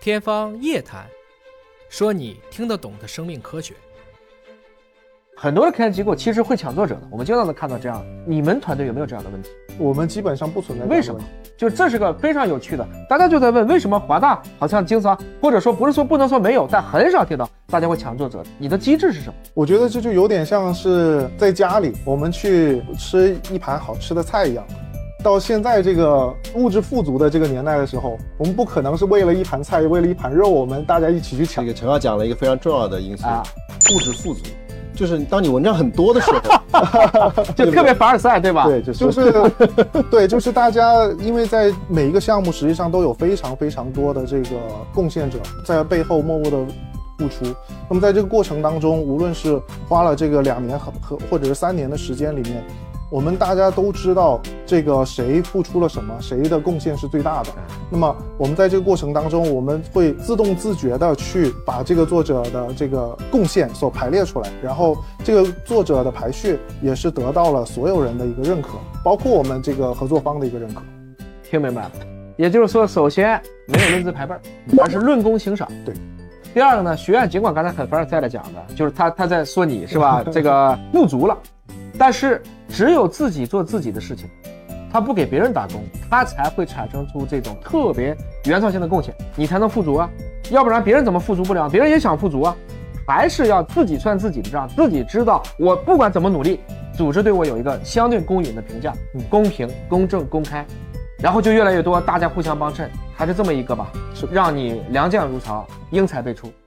天方夜谭，说你听得懂的生命科学。很多的科研机构其实会抢作者的，我们经常能看到这样。你们团队有没有这样的问题？ 我们基本上不存在。 为什么？就这是个非常有趣的，大家就在问为什么华大好像经常，或者说不是说不能说没有，但很少听到大家会抢作者。你的机制是什么？ 我觉得这就有点像是在家里我们去吃一盘好吃的菜一样。到现在这个物质富足的这个年代的时候，我们不可能是为了一盘菜，为了一盘肉，我们大家一起去抢。 这个陈浩讲了一个非常重要的因素，物质富足，就是当你文章很多的时候， 就特别凡尔赛，对吧？ 对，对，就是大家因为在每一个项目实际上都有非常非常多的这个贡献者在背后默默的付出。那么在这个过程当中，无论是花了这个2年或者是3年的时间里面，我们大家都知道这个谁付出了什么，谁的贡献是最大的。那么我们在这个过程当中，我们会自动自觉的去把这个作者的这个贡献所排列出来，然后这个作者的排序也是得到了所有人的一个认可，包括我们这个合作方的一个认可。 听明白了？也就是说，首先没有论资排辈，而是论功行赏。 对。 第二个呢，学院尽管刚才很凡尔赛的讲的，就是他在说你是吧，这个富足了。但是只有自己做自己的事情，他不给别人打工，他才会产生出这种特别原创性的贡献，你才能富足啊。要不然别人怎么富足不了？别人也想富足啊，还是要自己算自己的账，自己知道我不管怎么努力，组织对我有一个相对公允的评价，公平、公正、公开，然后就越来越多，大家互相帮衬，还是这么一个吧，让你良将如潮，英才辈出。